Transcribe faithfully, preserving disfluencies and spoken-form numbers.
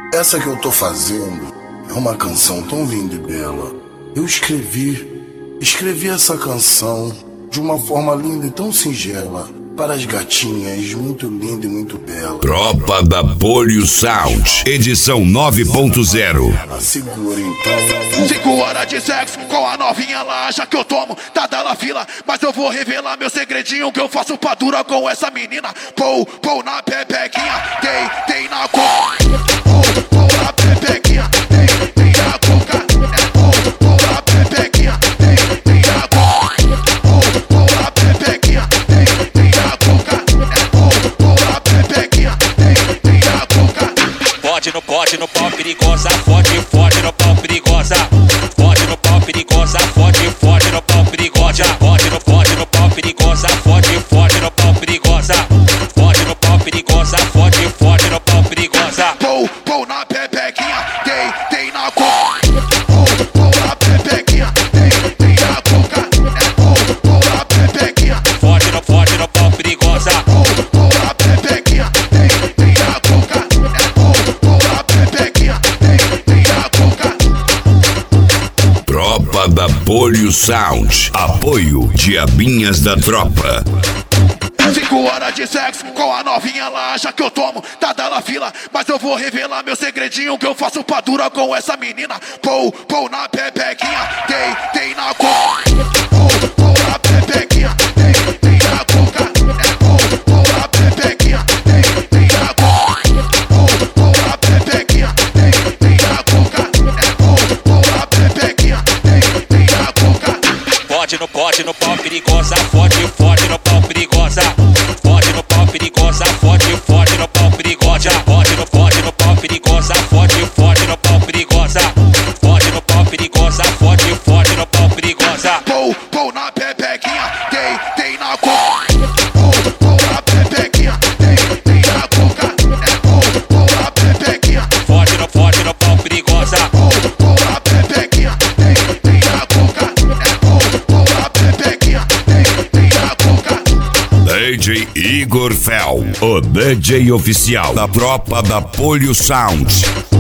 Essa que eu tô fazendo é uma canção tão linda e bela. Eu escrevi, escrevi essa canção de uma forma linda e tão singela para as gatinhas, muito linda e muito bela. Tropa da Polio Sound, edição nove ponto zero. Segura então. Cinco horas de sexo com a novinha lá, já que eu tomo, tá dela fila. Mas eu vou revelar meu segredinho que eu faço pra dura com essa menina. Pou, pou na pepequinha, tem, tem na coca. Pou, pou na pepequinha, tem, tem na coca. Pou, pou na pepequinha, tem, tem na coca. Pou, pou na pepequinha, tem, tem na coca. Pou, pou na pepequinha, tem, tem na coca. Fode no pote, no pau perigosa, fode, fode no pau perigosa. Fode no pau perigosa, fode, fode no pau perigosa. Fode no, fode no pau perigosa, fode, fode no pau perigosa. Fode no pau perigosa, fode, fode no pau perigosa. Pou, pou na pepequinha, tem, tem na coca. Pou, pou na pepequinha, tem, tem na coca. Pou, pou na pepequinha, Fode no, fode no pau perigosa. pou, pou na pepequinha, tem, tem na coca. Pou, pou na pepequinha, tem, tem na coca. Tropa da Polio Sound, apoio Diabinhas da Tropa. Cinco horas de sexo com a novinha lá, já que eu tomo, tá dela fila. Mas eu vou revelar meu segredinho que eu faço pra dura com essa menina. Pou, pou na pepequinha, tem, tem na coca. Pou, pou na pepequinha, tem, tem na coca. Pou, pou na pepequinha, tem, tem na coca. Pou, pou na pepequinha, tem, tem na coca. Pou, pou na pepequinha, tem, tem na coca. Fode no pote, no pau perigosa, fode, fode no pau perigosa. Fode no pau perigosa, fode, fode no pau perigosa. Fode no, fode no pau perigosa, fode, fode no pau perigosa. Fode no pau perigosa, fode, fode no pau perigosa. Pou, pou na pepequinha, tem, tem na coca. Pou, pou na pepequinha, tem, tem na coca. Pou, pou na pepequinha, Fode no, fode no pau perigosa. pou, pou na pepequinha, tem, tem na coca. Pou, pou na pepequinha, tem, tem na coca. D J Igor Fel, o D J oficial da Tropa da Polio Sound.